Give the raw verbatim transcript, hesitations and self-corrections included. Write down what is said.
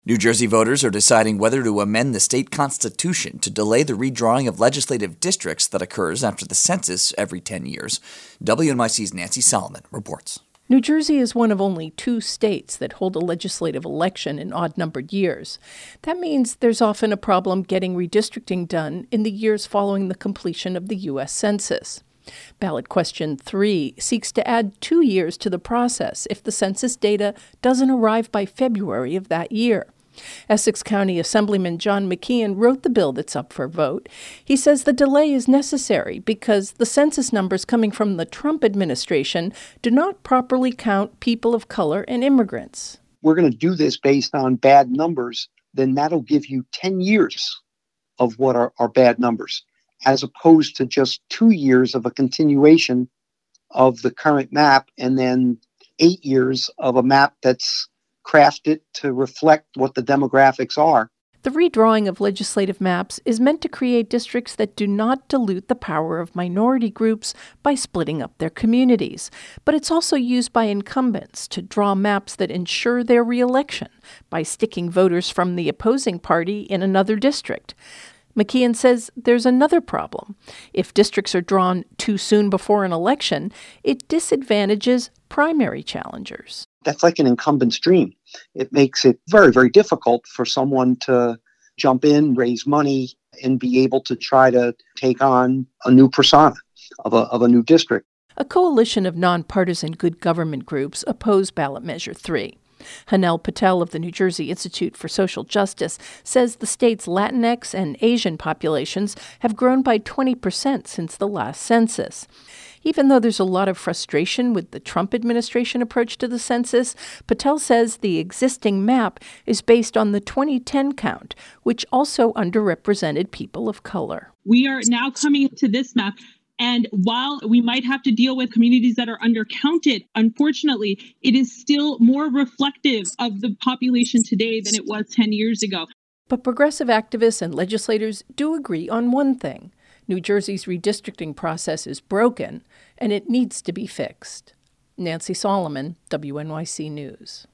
New Jersey voters are deciding whether to amend the state constitution to delay the redrawing of legislative districts that occurs after the census every ten years. W N Y C's Nancy Solomon reports. New Jersey is one of only two states that hold a legislative election in odd-numbered years. That means there's often a problem getting redistricting done in the years following the completion of the U S Census. Ballot question three seeks to add two years to the process if the census data doesn't arrive by February of that year. Essex County Assemblyman John McKeon wrote the bill that's up for vote. He says the delay is necessary because the census numbers coming from the Trump administration do not properly count people of color and immigrants. We're going to do this based on bad numbers, then that'll give you ten years of what are, are bad numbers, as opposed to just two years of a continuation of the current map and then eight years of a map that's crafted to reflect what the demographics are. The redrawing of legislative maps is meant to create districts that do not dilute the power of minority groups by splitting up their communities. But it's also used by incumbents to draw maps that ensure their reelection by sticking voters from the opposing party in another district. McKeon says there's another problem. If districts are drawn too soon before an election, it disadvantages primary challengers. That's like an incumbent's dream. It makes it very, very difficult for someone to jump in, raise money, and be able to try to take on a new persona of a, of a new district. A coalition of nonpartisan good government groups oppose ballot measure three. Hanel Patel of the New Jersey Institute for Social Justice says the state's Latinx and Asian populations have grown by twenty percent since the last census. Even though there's a lot of frustration with the Trump administration approach to the census, Patel says the existing map is based on the twenty ten count, which also underrepresented people of color. We are now coming to this map. And while we might have to deal with communities that are undercounted, unfortunately, it is still more reflective of the population today than it was ten years ago. But progressive activists and legislators do agree on one thing. New Jersey's redistricting process is broken, and it needs to be fixed. Nancy Solomon, W N Y C News.